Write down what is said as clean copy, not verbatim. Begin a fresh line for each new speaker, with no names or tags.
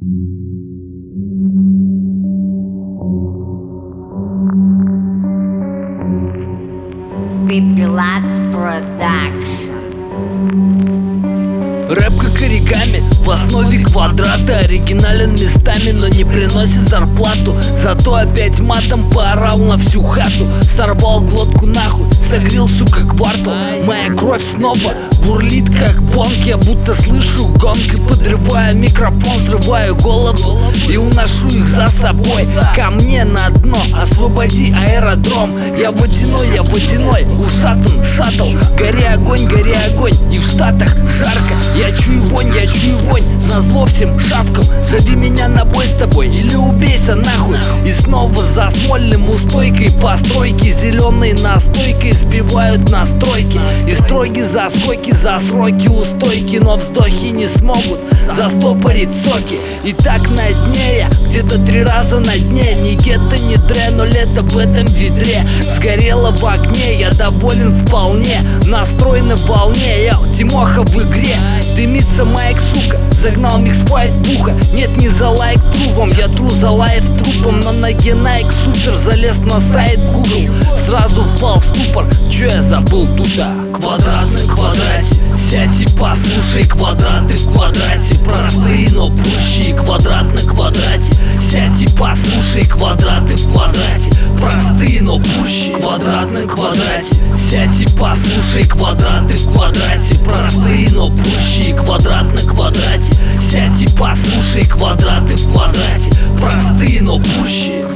Relax Production.
Рэп как оригами, в основе квадрата. Оригинален местами, но не приносит зарплату. Зато опять матом поорал на всю хату. Сорвал глотку нахуй, согрел, сука, квартал. Моя кровь снова бурлит как бонг. Я будто слышу гонг и подрываю микрофон, взрываю голову и уношу их за собой. Ко мне на дно, освободи аэродром. Я водяной, ушатан, шаттл. Гори огонь, и в Штатах жарко. Я чую вонь, назло всем шавкам. Зови меня на бой с тобой или убейся нахуй. И снова за Смольным у стойкой постройки. Зеленой настойкой сбивают настройки. И строги за скойки, за сроки у стойки. Но вздохи не смогут застопорить соки. И так на дне я, где-то 3 раза на дне. Ни гетто, ни дре, но лето в этом ведре. Сгорело в огне, я доволен вполне. Настрой на волне, я Тимоха в игре. Дымится майк, сука, загнал миксфайт в ухо. Нет, не за лайк трувом, я тру за лайф трупом. На ноге Nike супер, залез на сайт Google. Сразу впал в ступор, чё я забыл тут-то? Квадрат на квадрате, сядь и послушай. Квадраты в квадрате, простые, но пущие. Квадрат на квадрате, сядь и послушай. Квадраты в квадрате, простые, но пущие. Квадрат на квадрате, сядь и послушай. Квадраты в квадрате, простые, но пущие. Квадрат на квадрате, сядь и послушай. Квадраты в квадрате, простые, но пущие.